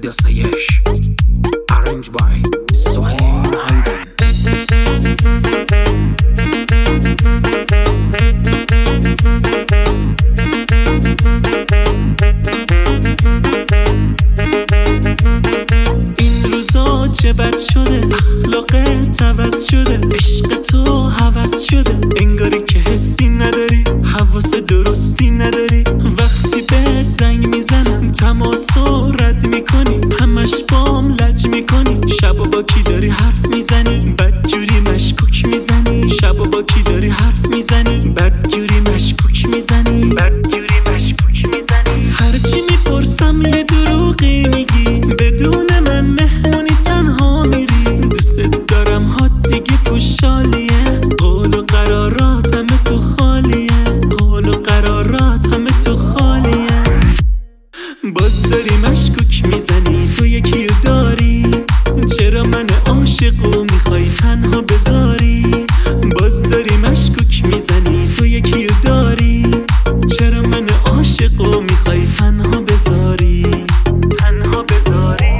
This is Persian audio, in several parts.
آسایش. Arranged by سهیل هایدن. این روزا چه بد شده، اخلاقت عوض شده، عشق تو هوس شده، انگاری که حسی نداری، حواس درستی نداری. وقتی بهت زنگ میزنم تماسو رد میکنی، همش بام لج میکنی. شبا با کی داری حرف میزنی، بدجوری مشکوک میزنی. شبا با کی داری حرف میزنی، بدجوری مشکوک میزنی. بدجوری مشکوک میزنی. هرچی میپرسم یه دروغی میگی، بدون من مهمونی تنها میری. دوست دارم ها دیگه پوشالیه، قول و قرارات همه تو خالیه. قول و قرارات همه تو خالیه. باز داری مشکوک میزنی، تو یکی رو داری. چرا من عاشقو میخوای تنها بذاری؟ باز داری مشکوک میزنی، تو یکی رو داری. چرا من عاشقو میخوای تنها بذاری؟ تنها بذاری.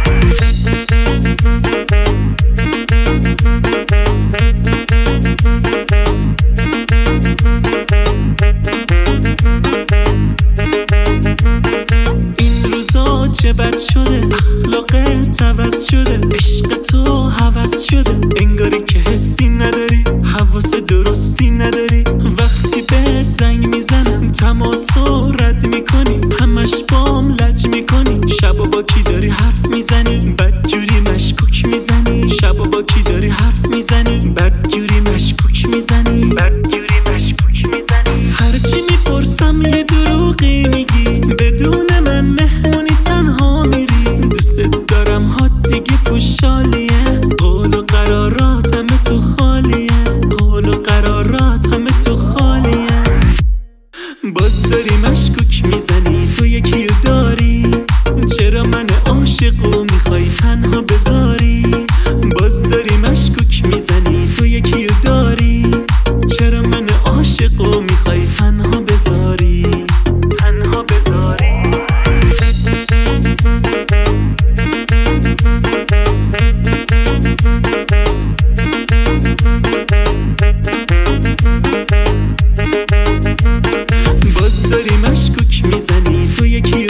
این روزا چه بد شده، اخلاقت عوض شده، عشق تو هوس شده، انگاری که حسی نداری، حواس درستی نداری. وقتی بهت زنگ میزنم تماسو رد میکنی، همش بام لج میکنی. شبا با کی داری حرف میزنی، بدجوری مشکوک میزنی. شبا با کی داری حرف میزنی، بدجوری مشکوک میزنی. بدجوری مشکوک میزنی. هرچی میپرسم یه دروغی میگی، بدون من مهمونی تنها میری. دوست دارم ها دیگه پوشالیه، قول و قرارات همه تو خالیه. قول و قرارات همه تو خالیه. باز داری مشکوک میزنی، تو یکی رو داری. چرا من عاشقو میخوای تنها بذاری؟ باز داری مشکوک میزنی، تو یکی رو داری. چرا من عاشقو میخوای تنها بذاری؟ تنها بذاری. باز داری مشکوک میزنی، تو یکی